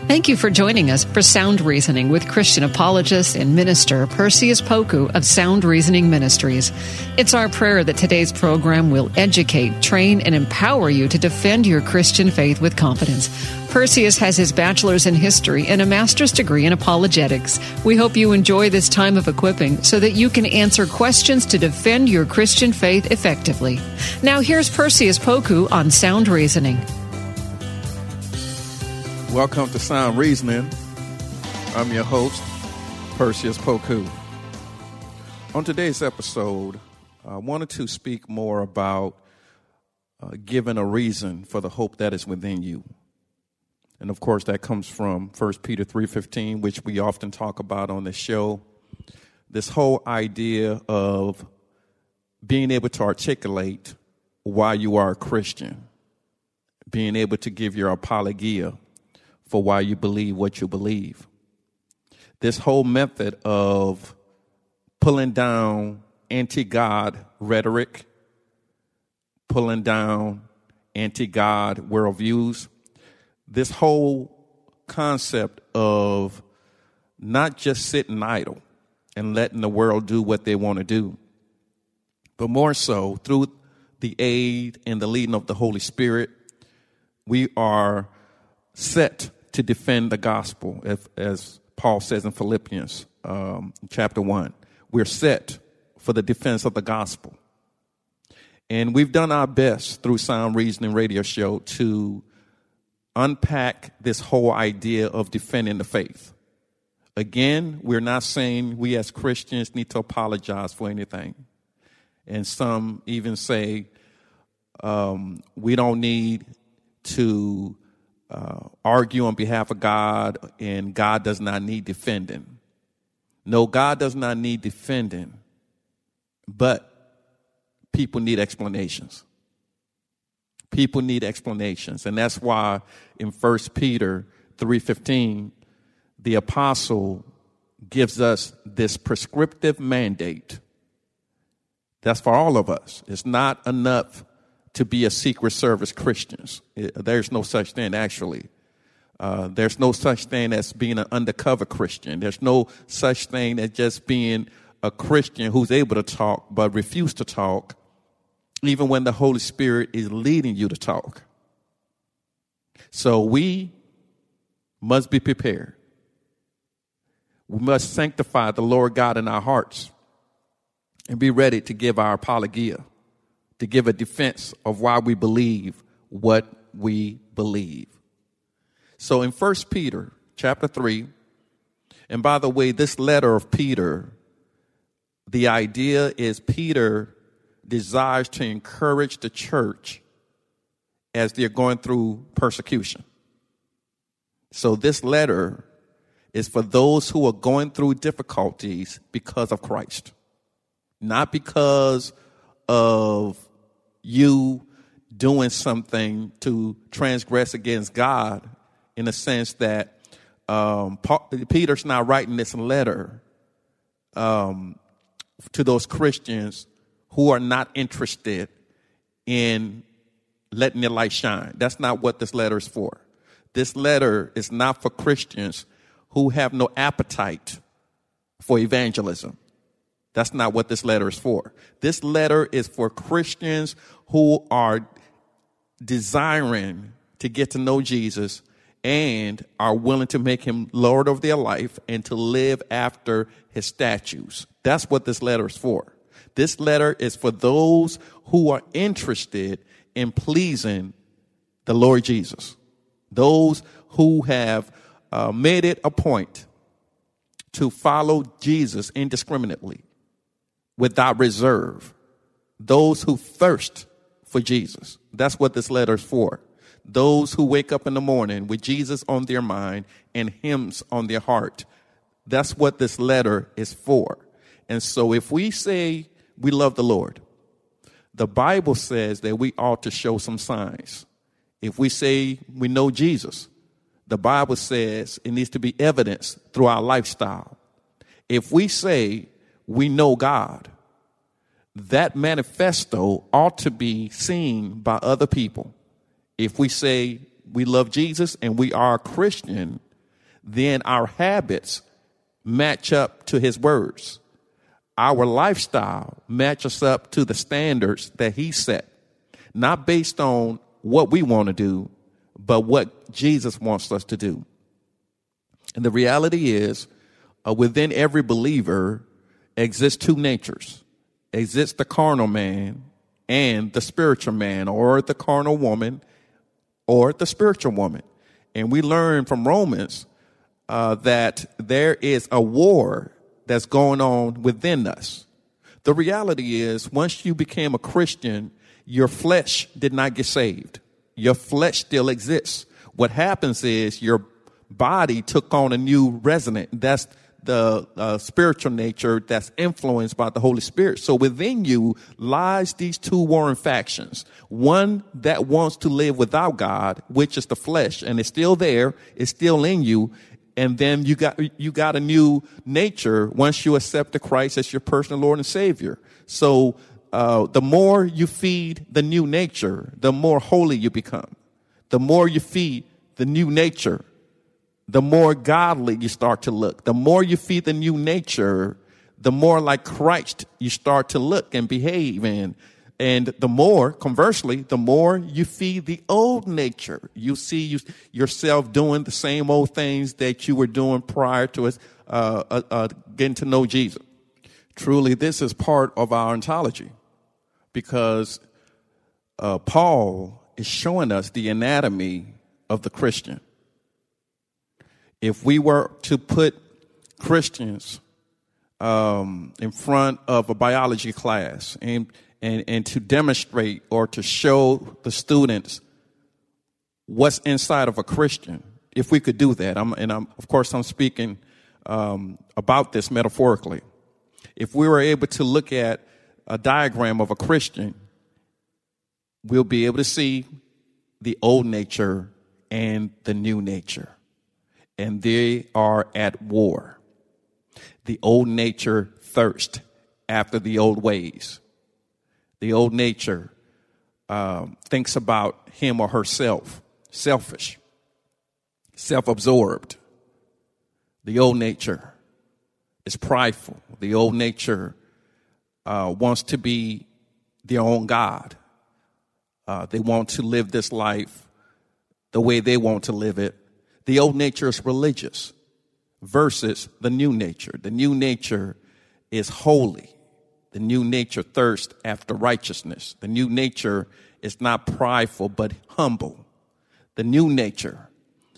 Thank you for joining us for Sound Reasoning with Christian apologist and minister Perseus Poku of Sound Reasoning Ministries. It's our prayer that today's program will educate, train, and empower you to defend your Christian faith with confidence. Perseus has his bachelor's in history and a master's degree in apologetics. We hope you enjoy this time of equipping so that you can answer questions to defend your Christian faith effectively. Now here's Perseus Poku on Sound Reasoning. Welcome to Sound Reasoning. I'm your host, Perseus Poku. On today's episode, I wanted to speak more about giving a reason for the hope that is within you. And of course, that comes from 1 Peter 3:15, which we often talk about on this show. This whole idea of being able to articulate why you are a Christian, being able to give your apologia for why you believe what you believe. This whole method of pulling down anti-God rhetoric, pulling down anti-God worldviews, this whole concept of not just sitting idle and letting the world do what they want to do, but more so through the aid and the leading of the Holy Spirit, we are set to defend the gospel, as Paul says in Philippians chapter 1. We're set for the defense of the gospel. And we've done our best through Sound Reasoning Radio Show to unpack this whole idea of defending the faith. Again, we're not saying we as Christians need to apologize for anything. And some even say we don't need to argue on behalf of God, and God does not need defending. No, God does not need defending, but people need explanations. People need explanations, and that's why in 1 Peter 3:15, the apostle gives us this prescriptive mandate. That's for all of us. It's not enough to be a Secret Service Christians. There's no such thing, actually. There's no such thing as being an undercover Christian. There's no such thing as just being a Christian who's able to talk but refuse to talk, even when the Holy Spirit is leading you to talk. So we must be prepared. We must sanctify the Lord God in our hearts and be ready to give our apologia, to give a defense of why we believe what we believe. So in 1 Peter chapter 3, and by the way, this letter of Peter, the idea is Peter desires to encourage the church as they're going through persecution. So this letter is for those who are going through difficulties because of Christ, not because of you doing something to transgress against God, in the sense that Peter's not writing this letter to those Christians who are not interested in letting their light shine. That's not what this letter is for. This letter is not for Christians who have no appetite for evangelism. That's not what this letter is for. This letter is for Christians who are desiring to get to know Jesus and are willing to make him Lord of their life and to live after his statutes. That's what this letter is for. This letter is for those who are interested in pleasing the Lord Jesus. Those who have made it a point to follow Jesus indiscriminately, without reserve. Those who thirst for Jesus. That's what this letter is for. Those who wake up in the morning with Jesus on their mind and hymns on their heart. That's what this letter is for. And so if we say we love the Lord, the Bible says that we ought to show some signs. If we say we know Jesus, the Bible says it needs to be evidenced through our lifestyle. If we say we know God, that manifesto ought to be seen by other people. If we say we love Jesus and we are a Christian, then our habits match up to his words. Our lifestyle matches up to the standards that he set, not based on what we want to do, but what Jesus wants us to do. And the reality is, within every believer exists two natures. Exists the carnal man and the spiritual man, or the carnal woman or the spiritual woman. And we learn from Romans that there is a war that's going on within us. The reality is, once you became a Christian, your flesh did not get saved. Your flesh still exists. What happens is your body took on a new resident. That's the spiritual nature that's influenced by the Holy Spirit. So within you lies these two warring factions. One that wants to live without God, which is the flesh, and it's still there. It's still in you. And then you got a new nature once you accepted Christ as your personal Lord and Savior. So the more you feed the new nature, the more holy you become. The more you feed the new nature, the more godly you start to look. The more you feed the new nature, the more like Christ you start to look and behave in. And the more, conversely, the more you feed the old nature, you see yourself doing the same old things that you were doing prior to us getting to know Jesus. Truly, this is part of our ontology, because Paul is showing us the anatomy of the Christian. If we were to put Christians in front of a biology class and to demonstrate or to show the students what's inside of a Christian, if we could do that, I'm speaking about this metaphorically. If we were able to look at a diagram of a Christian, we'll be able to see the old nature and the new nature. And they are at war. The old nature thirsts after the old ways. The old nature thinks about him or herself, selfish, self-absorbed. The old nature is prideful. The old nature wants to be their own God. They want to live this life the way they want to live it. The old nature is religious versus the new nature. The new nature is holy. The new nature thirsts after righteousness. The new nature is not prideful, but humble. The new nature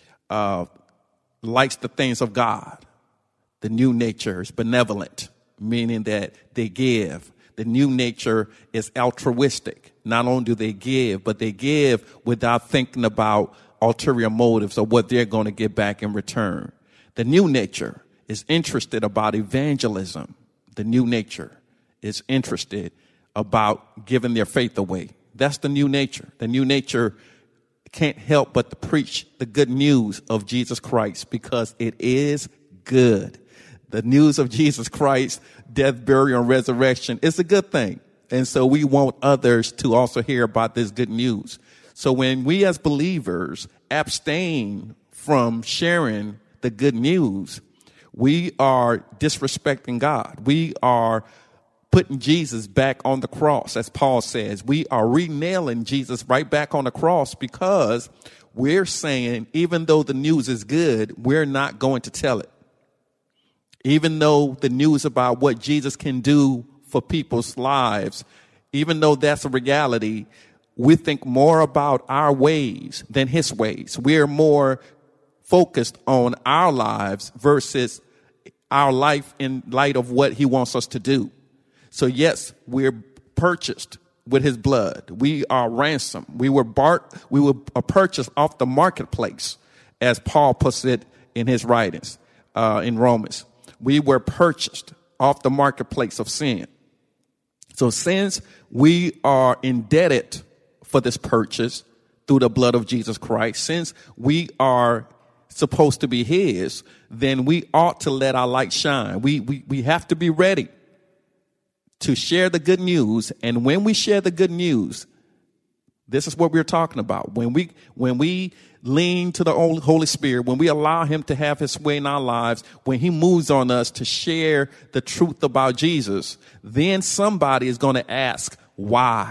likes the things of God. The new nature is benevolent, meaning that they give. The new nature is altruistic. Not only do they give, but they give without thinking about ulterior motives or what they're going to get back in return. The new nature is interested about evangelism. The new nature is interested about giving their faith away. That's the new nature. The new nature can't help but to preach the good news of Jesus Christ, because it is good. The news of Jesus Christ, death, burial, and resurrection is a good thing. And so we want others to also hear about this good news. So when we as believers abstain from sharing the good news, we are disrespecting God. We are putting Jesus back on the cross, as Paul says. We are re-nailing Jesus right back on the cross, because we're saying, even though the news is good, we're not going to tell it. Even though the news about what Jesus can do for people's lives, even though that's a reality, we think more about our ways than his ways. We're more focused on our lives versus our life in light of what he wants us to do. So yes, we're purchased with his blood. We are ransomed. We were purchased off the marketplace, as Paul puts it in his writings in Romans. We were purchased off the marketplace of sin. So since we are indebted for this purchase through the blood of Jesus Christ, since we are supposed to be his, then we ought to let our light shine. We have to be ready to share the good news. And when we share the good news, This is what we're talking about. When we lean to the Holy Spirit, when we allow him to have his way in our lives, when he moves on us to share the truth about Jesus, then somebody is going to ask, why?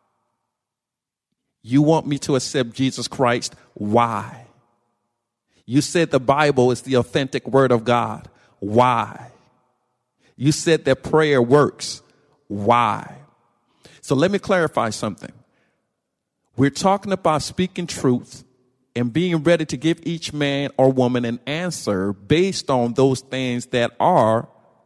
You want me to accept Jesus Christ? Why? You said the Bible is the authentic word of God. Why? You said that prayer works. Why? So let me clarify something. We're talking about speaking truth and being ready to give each man or woman an answer based on those things that are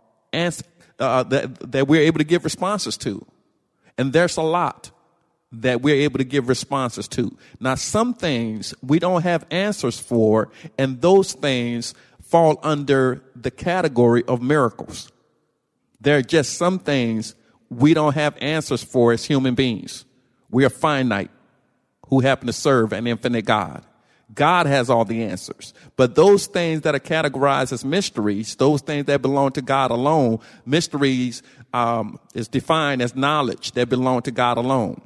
that we're able to give responses to. And there's a lot that we're able to give responses to. Now, some things we don't have answers for, and those things fall under the category of miracles. There are just some things we don't have answers for as human beings. We are finite who happen to serve an infinite God. God has all the answers. But those things that are categorized as mysteries, those things that belong to God alone, mysteries is defined as knowledge that belong to God alone.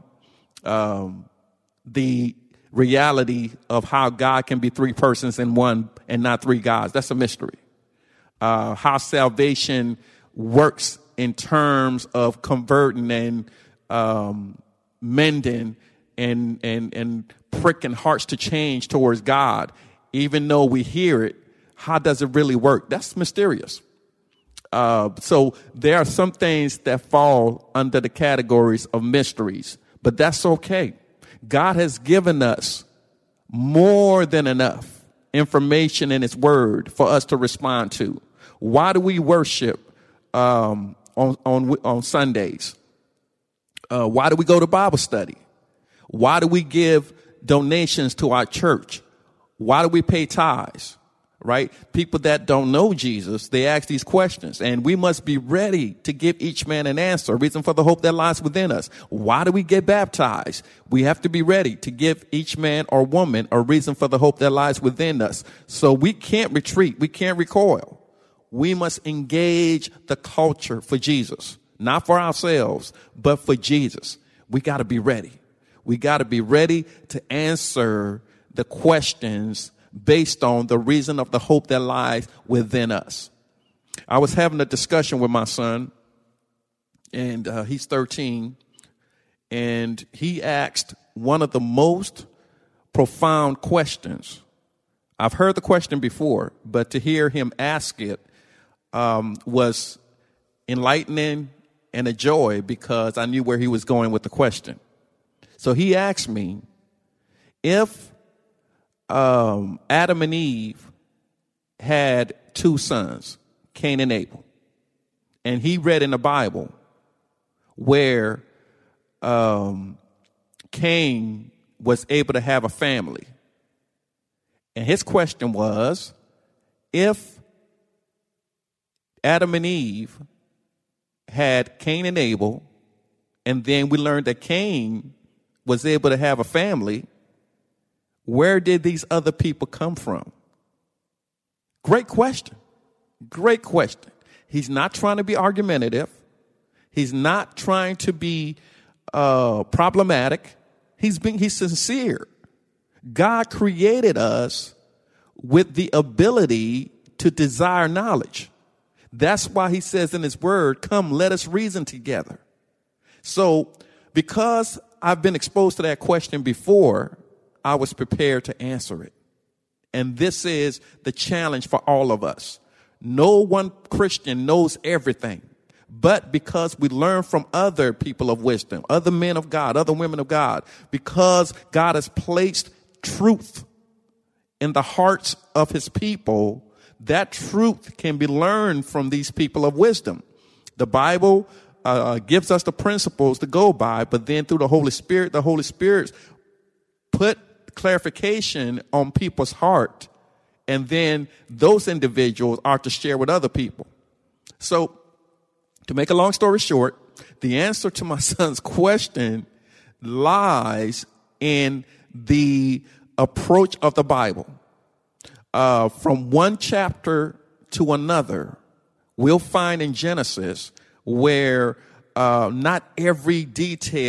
The reality of how God can be three persons in one and not three gods, that's a mystery. How salvation works in terms of converting and mending and pricking hearts to change towards God, even though we hear it, how does it really work? That's mysterious. So there are some things that fall under the categories of mysteries, but that's okay. God has given us more than enough information in his word for us to respond to. Why do we worship on Sundays? Why do we go to Bible study? Why do we give donations to our church? Why do we pay tithes? Right? People that don't know Jesus, they ask these questions, and we must be ready to give each man an answer, a reason for the hope that lies within us. Why do we get baptized? We have to be ready to give each man or woman a reason for the hope that lies within us. So we can't retreat. We can't recoil. We must engage the culture for Jesus, not for ourselves, but for Jesus. We got to be ready. We got to be ready to answer the questions based on the reason of the hope that lies within us. I was having a discussion with my son, and he's 13, and he asked one of the most profound questions. I've heard the question before, but to hear him ask it was enlightening and a joy, because I knew where he was going with the question. So he asked me, if Adam and Eve had two sons, Cain and Abel, and he read in the Bible where Cain was able to have a family. And his question was, if Adam and Eve had Cain and Abel, and then we learned that Cain was able to have a family, where did these other people come from? Great question. Great question. He's not trying to be argumentative. He's not trying to be problematic. He's sincere. God created us with the ability to desire knowledge. That's why he says in his word, come, let us reason together. So because I've been exposed to that question before, I was prepared to answer it. And this is the challenge for all of us. No one Christian knows everything. But because we learn from other people of wisdom, other men of God, other women of God, because God has placed truth in the hearts of his people, that truth can be learned from these people of wisdom. The Bible gives us the principles to go by, but then through the Holy Spirit put clarification on people's heart, and then those individuals are to share with other people. So, to make a long story short, the answer to my son's question lies in the approach of the Bible. From one chapter to another, we'll find in Genesis where not every detail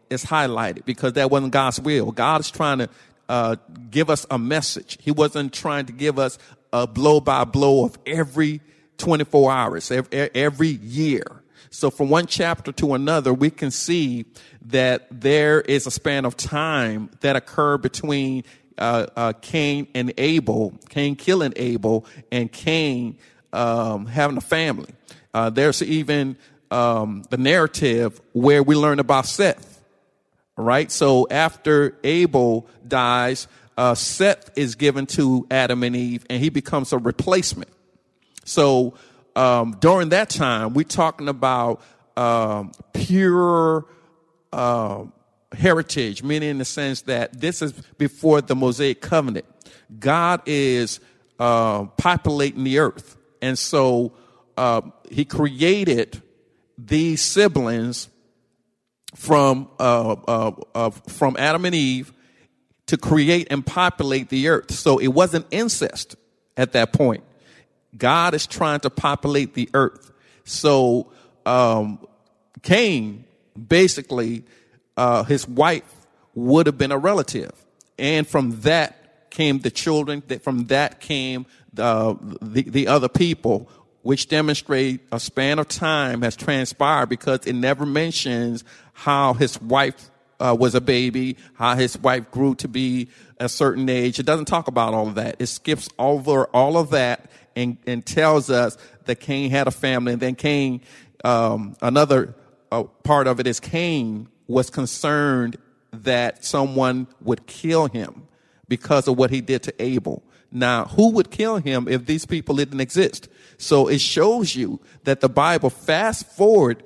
is highlighted because that wasn't God's will. God is trying to give us a message. He wasn't trying to give us a blow by blow of every 24 hours, every year. So from one chapter to another, we can see that there is a span of time that occurred between Cain and Abel, Cain killing Abel, and Cain having a family. There's even the narrative where we learn about Seth. Right? So after Abel dies, Seth is given to Adam and Eve, and he becomes a replacement. So during that time, we're talking about pure heritage, meaning in the sense that this is before the Mosaic covenant. God is populating the earth. And so he created these siblings from Adam and Eve to create and populate the earth. So it wasn't incest at that point. God is trying to populate the earth. So Cain, basically, his wife would have been a relative. And from that came the children. From that came the other people, which demonstrate a span of time has transpired because it never mentions how his wife was a baby, how his wife grew to be a certain age. It doesn't talk about all of that. It skips over all of that and tells us that Cain had a family. And then Cain, another part of it is Cain was concerned that someone would kill him because of what he did to Abel. Now, who would kill him if these people didn't exist? So it shows you that the Bible fast forwards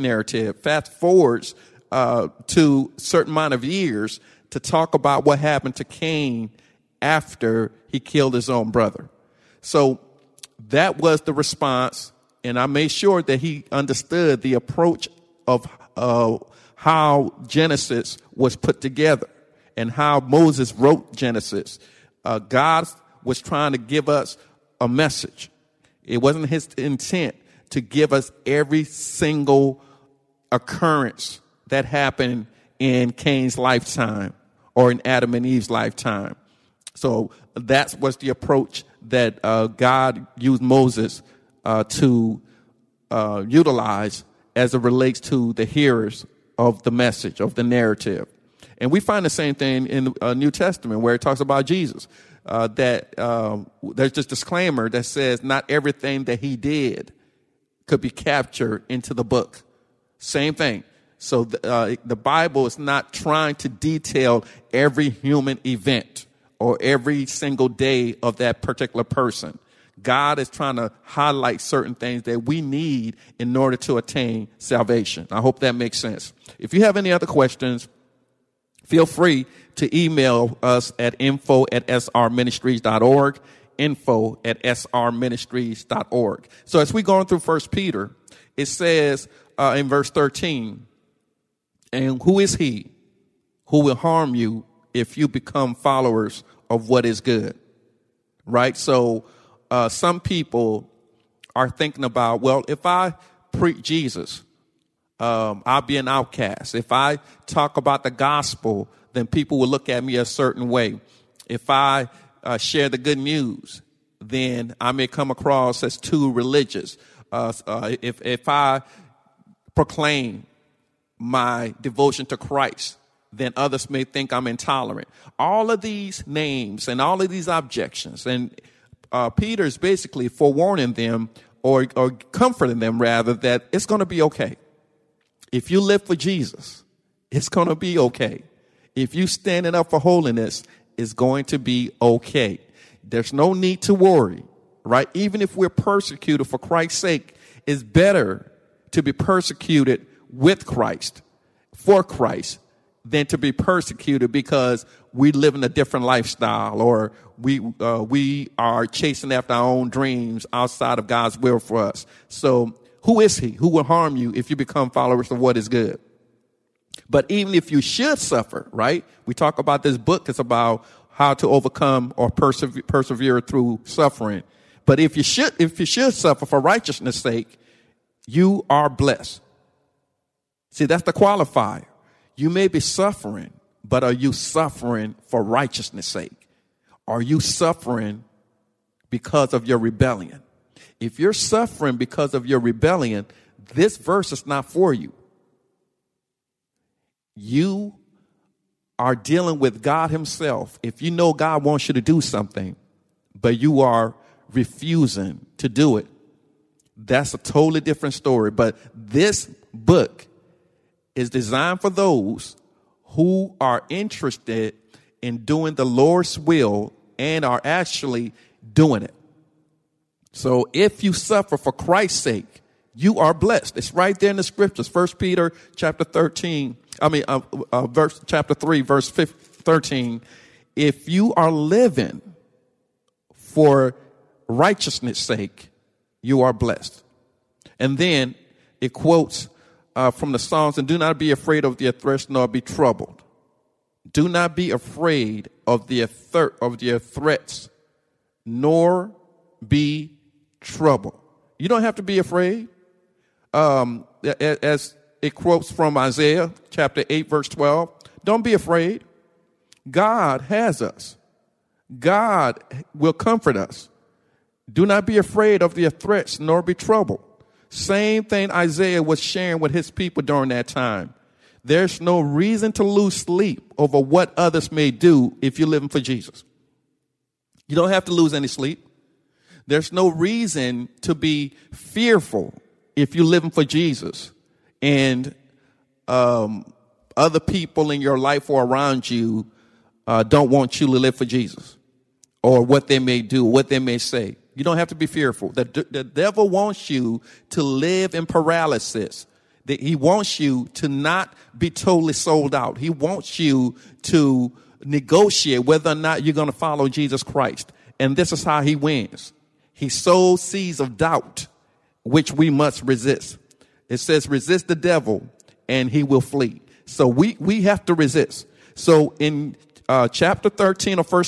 to a certain amount of years to talk about what happened to Cain after he killed his own brother. So that was the response, and I made sure that he understood the approach of how Genesis was put together and how Moses wrote Genesis. God was trying to give us a message. It wasn't his intent to give us every single occurrence that happened in Cain's lifetime or in Adam and Eve's lifetime. So that was the approach that God used Moses to utilize as it relates to the hearers of the message, of the narrative. And we find the same thing in the New Testament where it talks about Jesus. There's this disclaimer that says not everything that he did could be captured into the book. Same thing. So the Bible is not trying to detail every human event or every single day of that particular person. God is trying to highlight certain things that we need in order to attain salvation. I hope that makes sense. If you have any other questions, feel free to email us at info@srministries.org, info@srministries.org. So as we're going through 1 Peter, it says in verse 13, and who is he who will harm you if you become followers of what is good? Right? So some people are thinking about, well, if I preach Jesus, I'll be an outcast. If I talk about the gospel, then people will look at me a certain way. If I share the good news, then I may come across as too religious. If I proclaim my devotion to Christ, then others may think I'm intolerant. All of these names and all of these objections, and Peter is basically forewarning them or comforting them rather that it's going to be okay. If you live for Jesus, it's going to be okay. If you standing up for holiness, it's going to be okay. There's no need to worry, right? Even if we're persecuted for Christ's sake, it's better to be persecuted with Christ, for Christ, than to be persecuted because we live in a different lifestyle or we are chasing after our own dreams outside of God's will for us. So who is he who will harm you if you become followers of what is good? But even if you should suffer, right? We talk about this book. It's about how to overcome or persevere through suffering. But if you should suffer for righteousness' sake, you are blessed. See, that's the qualifier. You may be suffering, but are you suffering for righteousness' sake? Are you suffering because of your rebellion? If you're suffering because of your rebellion, this verse is not for you. You are dealing with God himself. If you know God wants you to do something, but you are refusing to do it, that's a totally different story. But this book is designed for those who are interested in doing the Lord's will and are actually doing it. So if you suffer for Christ's sake, you are blessed. It's right there in the scriptures. 1 Peter chapter 3, verse 13. If you are living for righteousness' sake, you are blessed. And then it quotes from the Psalms, and do not be afraid of their threats, nor be troubled. Do not be afraid of their threats, nor be troubled. You don't have to be afraid. As it quotes from Isaiah chapter 8, verse 12, don't be afraid. God has us. God will comfort us. Do not be afraid of their threats, nor be troubled. Same thing Isaiah was sharing with his people during that time. There's no reason to lose sleep over what others may do if you're living for Jesus. You don't have to lose any sleep. There's no reason to be fearful if you're living for Jesus and other people in your life or around you don't want you to live for Jesus or what they may do, what they may say. You don't have to be fearful. The devil wants you to live in paralysis. He wants you to not be totally sold out. He wants you to negotiate whether or not you're going to follow Jesus Christ. And this is how he wins. He sows seeds of doubt, which we must resist. It says, resist the devil and he will flee. So we have to resist. So in chapter 13 of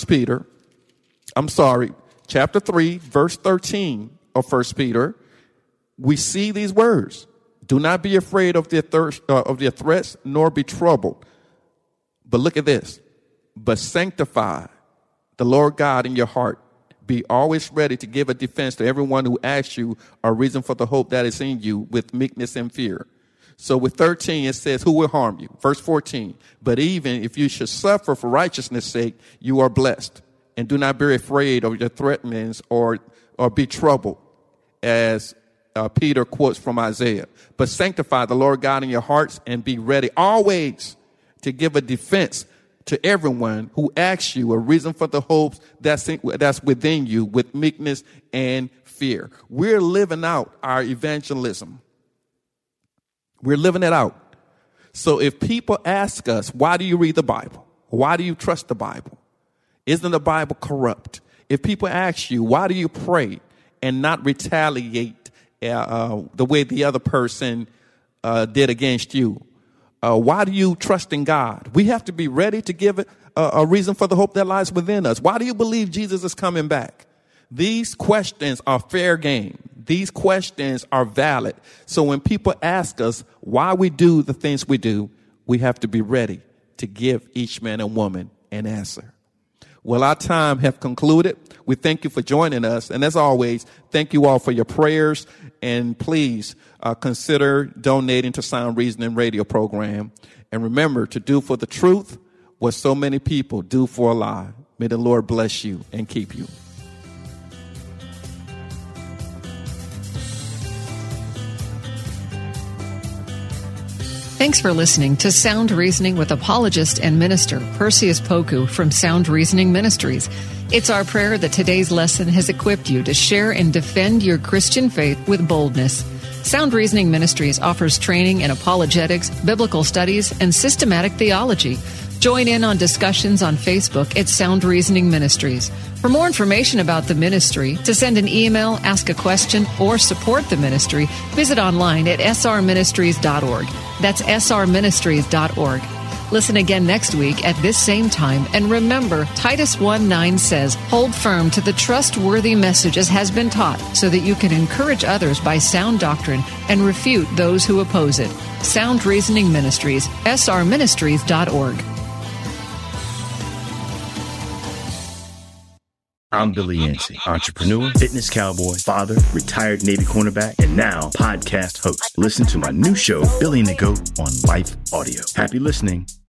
chapter 3, verse 13 of 1 Peter, we see these words. Do not be afraid of their threats, nor be troubled. But look at this. But sanctify the Lord God in your heart. Be always ready to give a defense to everyone who asks you a reason for the hope that is in you with meekness and fear. So with 13, it says, who will harm you? Verse 14, but even if you should suffer for righteousness' sake, you are blessed. And do not be afraid of your threatenings or be troubled, as Peter quotes from Isaiah. But sanctify the Lord God in your hearts and be ready always to give a defense to everyone who asks you a reason for the hopes that's within you with meekness and fear. We're living out our evangelism. We're living it out. So if people ask us, why do you read the Bible? Why do you trust the Bible? Isn't the Bible corrupt? If people ask you, why do you pray and not retaliate the way the other person did against you? Why do you trust in God? We have to be ready to give a reason for the hope that lies within us. Why do you believe Jesus is coming back? These questions are fair game. These questions are valid. So when people ask us why we do the things we do, we have to be ready to give each man and woman an answer. Well, our time have concluded. We thank you for joining us. And as always, thank you all for your prayers. And please consider donating to Sound Reasoning Radio program. And remember to do for the truth what so many people do for a lie. May the Lord bless you and keep you. Thanks for listening to Sound Reasoning with apologist and minister Perseus Poku from Sound Reasoning Ministries. It's our prayer that today's lesson has equipped you to share and defend your Christian faith with boldness. Sound Reasoning Ministries offers training in apologetics, biblical studies, and systematic theology. Join in on discussions on Facebook at Sound Reasoning Ministries. For more information about the ministry, to send an email, ask a question, or support the ministry, visit online at srministries.org. That's srministries.org. Listen again next week at this same time. And remember, Titus 1:9 says, hold firm to the trustworthy message as has been taught, so that you can encourage others by sound doctrine and refute those who oppose it. Sound Reasoning Ministries, srministries.org. I'm Billy Yancey, entrepreneur, fitness cowboy, father, retired Navy cornerback, and now podcast host. Listen to my new show, Billy and the Goat, on Life Audio. Happy listening.